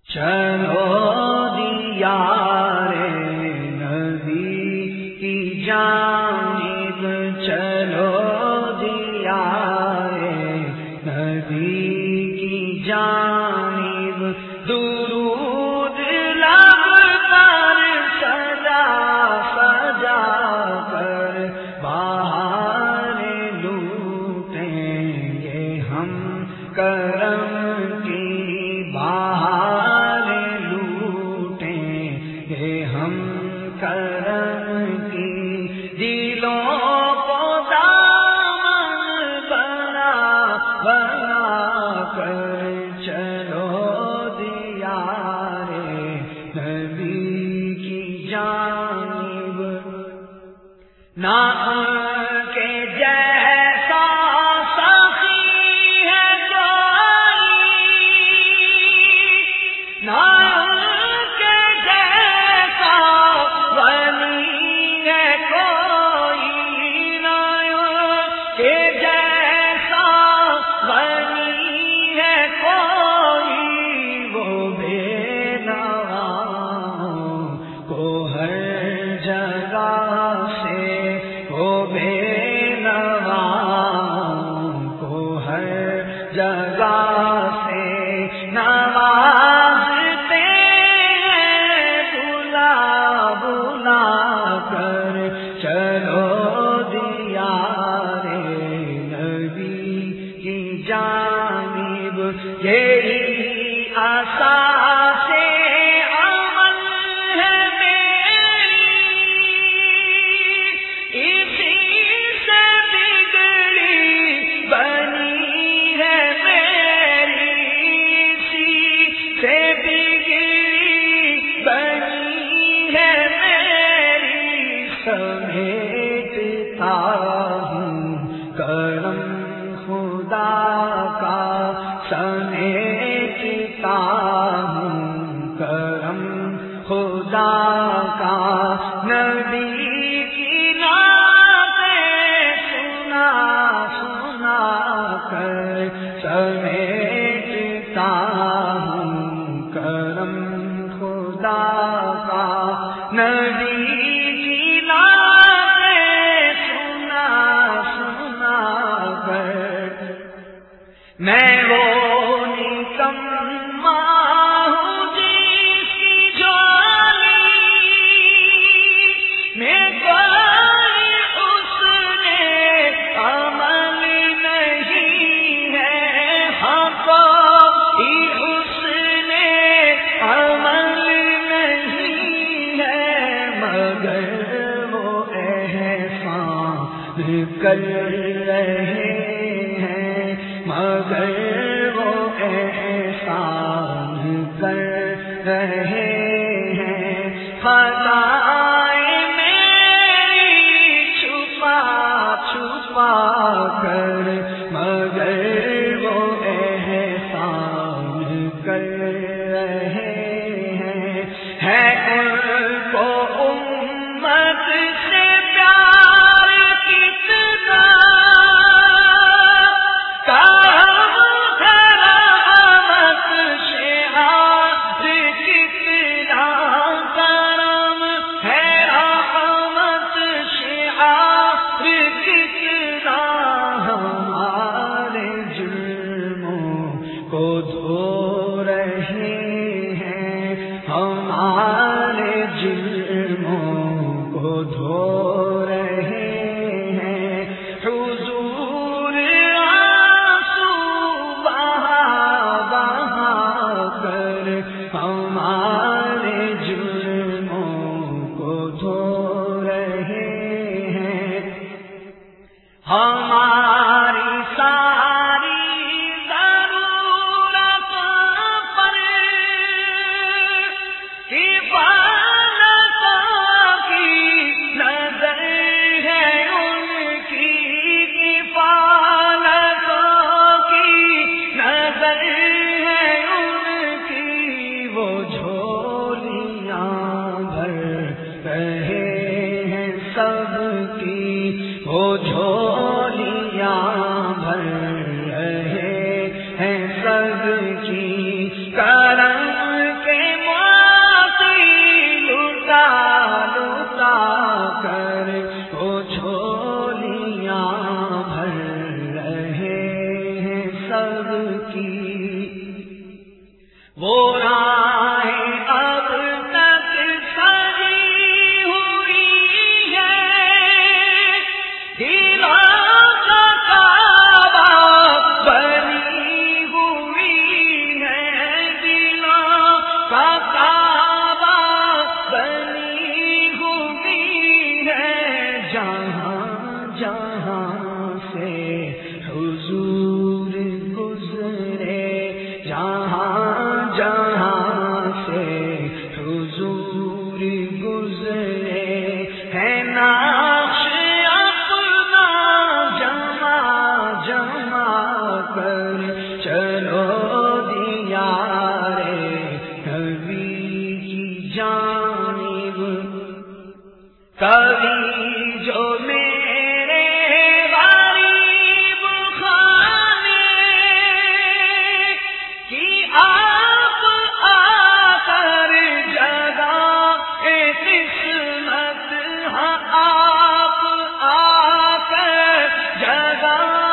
چلو دیار نبی کی جانب، چلو دیار نبی کی جانب، درود لب پر سجا سجا کر بہار لوٹیں گے ہم، کرم کی بہار لوٹیں گے ہم، کرم کی دلوں کو دامن بنا بنا کر چلو دیار نبی کی جانب، نہ کے جیسا سخی ہے کوئی، نہ کے جیسا ولی ہے کوئی، نہ کے جیسا ولی ہے کوئی، وہ بے نواؤں کو ہر جگہ سے، وہ بے نواؤں کو ہر جگہ سے نوازتے ہیں، بلا بلا کر چلو دیار نبی کی جانب، یہی اساس عمل ہے میری، اسی سے بگڑی بنی ہے میری، اسی سے بگڑی بنی ہے میری، سمیٹتا ہوں کرم خدا کا، سمیٹتا ہوں کرم خدا کا، نبی کی نعتیں سنا سنا کر سمیٹتا ہوں کرم خدا کا، نبی کی نعتیں سنا سنا کر، میں وہ نکما ہوں جس کی جھولی میں کوئی اس نے عمل نہیں ہے، ہاں کوئی اس نے عمل نہیں ہے، مگر وہ احسان کر رہے ہیں، مگر وہ احسان کر رہے ہیں، خطائیں میری چھپا چھپا کر، مگر وہ احسان کر رہے ہیں، ہے ان کو امت سے پیار کتنا، کرم ہے رحمت شہاد کتنا، کرم ہے رحمت شہاد کتنا، ہمارے جرموں کو دھو رہے ہیں، ہمارے جرموں کو دھو رہے ہیں، حضور آنسو بہا بہا کر ہمارے جرموں کو دھو رہے ہیں، ہماری ساری ضرورت پر کفایتوں کی نظر ہے ان کی، کفایتوں کی نظر ہے ان کی، وہ جھولیاں بھر رہے ہیں سب کی، وہ جھولیاں بھر رہے ہیں سب کی، کرم وہ راہیں اب تک سجی ہوئی ہے، دلوں کا کعبہ بنی ہوئی ہے، دلوں کا کعبہ بنی ہوئی ہے، جہاں جہاں سے حضور گزرے، جہاں جہاں سے حضور گزرے، ہے نقش اپنا جمع جمع کر چلو دیار نبی کی جانب، کبھی جو میرے غریب خانے کی آپ آ کر جگہ قسمت، ہاں آپ آ کر جگہ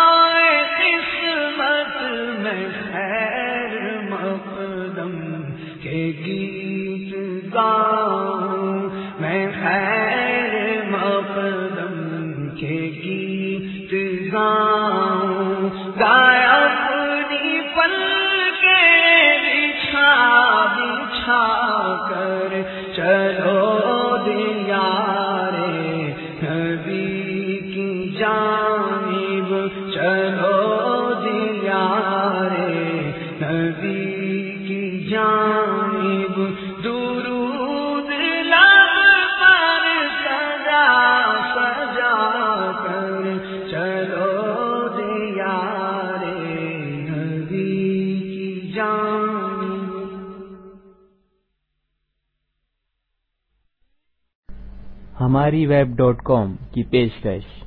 قسمت، میں خیر مقدم کے گیت گاؤں، میں خیر مقدم کے گیت گاؤں، گایا اپنی پلکیں بچھا بچھا کر چلو دیار نبی کی جانب، چلو دیار نبی کی جانب، درود لب پر سجا سجا کر چلو دیار نبی کی جانب۔ ہماری web.com کی پیشکش